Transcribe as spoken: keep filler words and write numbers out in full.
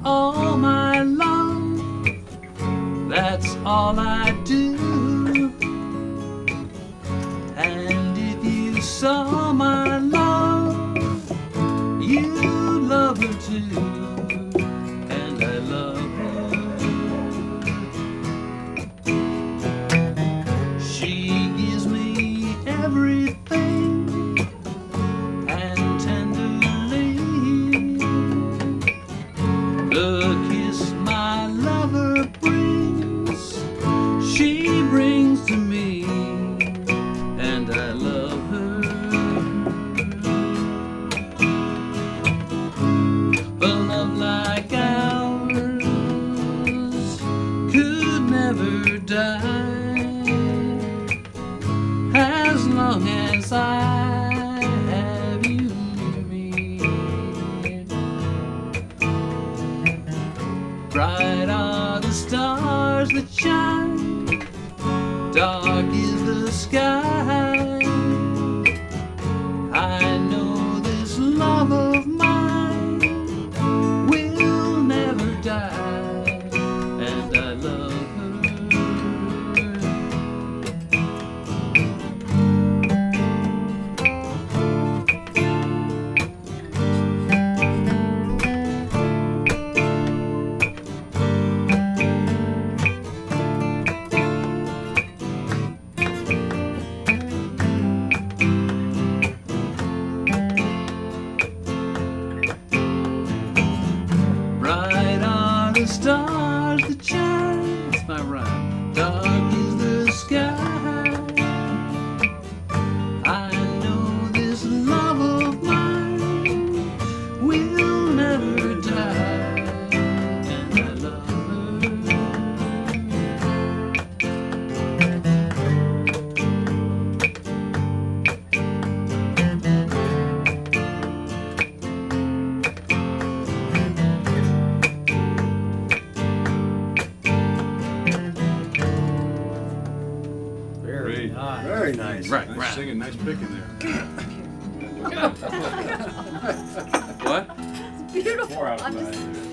all my love, that's all I do. And if you saw my love, you'd love her too. And I love her. She gives me everything, and tenderly the kiss my lover brings, she brings to me, and I love her. A love like ours could never die, as long as I have you near me. Bright are the stars that shine, dark is the sky. I know this love of mine will never die, and I love her. Bright are the stars that shine. That's my rhyme. Dark is the sky. I know this love of mine will never die, and I love her. Very nice. Very nice. Right, Nice right. singing, nice picking there. What? Beautiful. Four out of I'm just five.